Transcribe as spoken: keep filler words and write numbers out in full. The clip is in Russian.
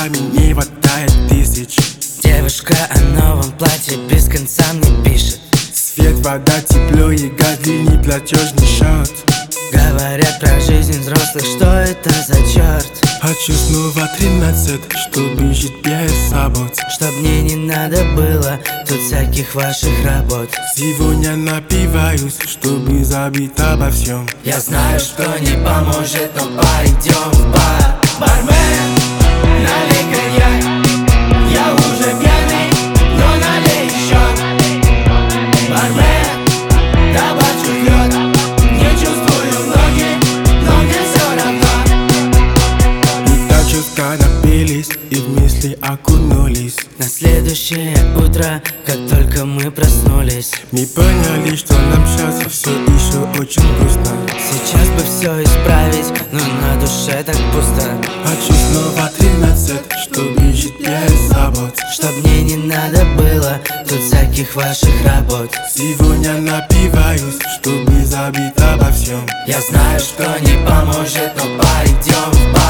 глазами не хватает тысяч. Девушка о новом платье без конца мне пишет. Свет, вода, тепло и годильник, платежный счет. Говорят про жизнь взрослых, что это за черт. Хочу снова тринадцать, чтобы жить без забот. Чтоб мне не надо было тут всяких ваших работ. Сегодня напиваюсь, чтобы забыть обо всем. Я знаю, что не поможет, но пойдем в бар. Бармен, налей коньяк. Я уже пьяный, но налей еще. Бармен, табачок лед. Не чувствую ноги, но мне все равно. И так чутка напились и в мысли окунулись. На следующее утро, как только мы проснулись, Мы поняли, что нам сейчас все еще очень грустно. сейчас бы все исправить, но на душе так пусто. Хочу снова тринадцать, чтобы жить без забот. Чтоб мне не надо было тут всяких ваших работ. Сегодня напиваюсь, чтобы забыть обо всем. Я знаю, что не поможет, но пойдем в бар.